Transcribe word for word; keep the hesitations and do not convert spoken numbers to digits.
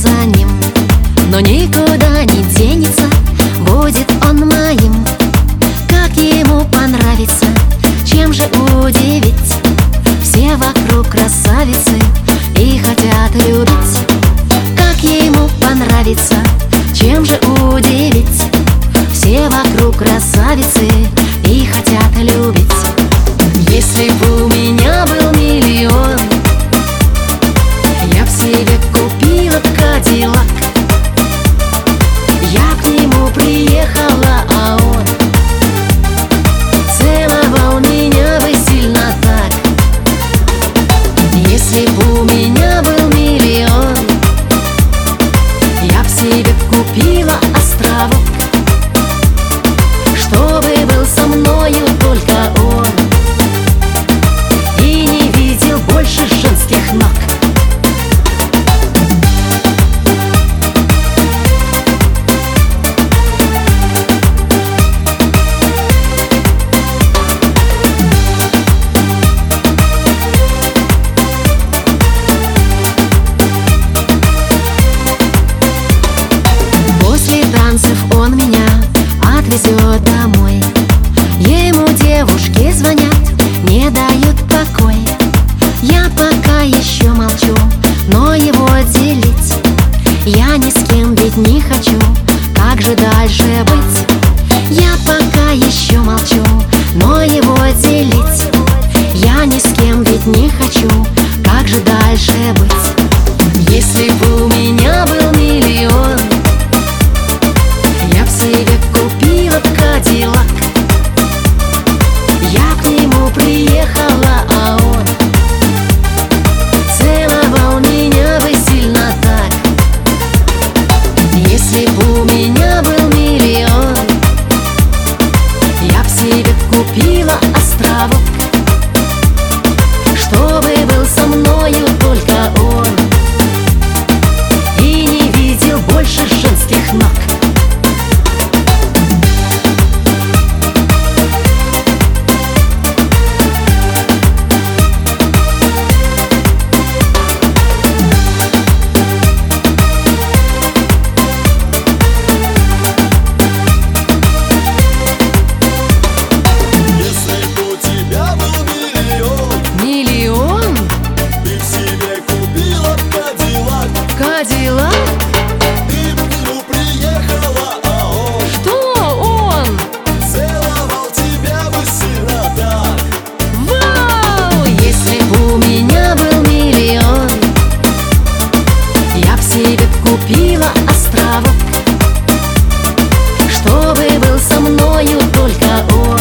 за ним, но никуда не денется, будет он моим. Как ему понравится, чем же удивить? Все вокруг красавицы и хотят любить. Как ему понравится, чем же удивить? Все вокруг красавицы и хотят любить. Если бы у меня был миллион, я б себе купила Кадиллак. Я к нему приехала, а он целовал меня бы сильно так. Если бы у меня был миллион, я б себе купила островок, чтобы был со мною только он и не видел больше женских ног. После танцев он меня отвезет домой. Ему девушки звонят, не дают покой. Я пока еще молчу, но его делить я ни с кем ведь не хочу. Как же дальше быть? Я пока еще молчу, но его делить я ни с кем ведь не хочу. Как же дальше быть? Если бы у меня был миллион, я б себе купила Кадиллак. Я к нему приехала, а он целовал меня бы сильно так. Если бы у меня был миллион, я б себе купила островок, чтобы был со мною только он и не видел больше женских ног. Кадиллак? Ты к нему приехала, а он Что он? целовал тебя бы сильно так. Вау! Если бы у меня был миллион, я б себе купила островок, чтобы был со мною только он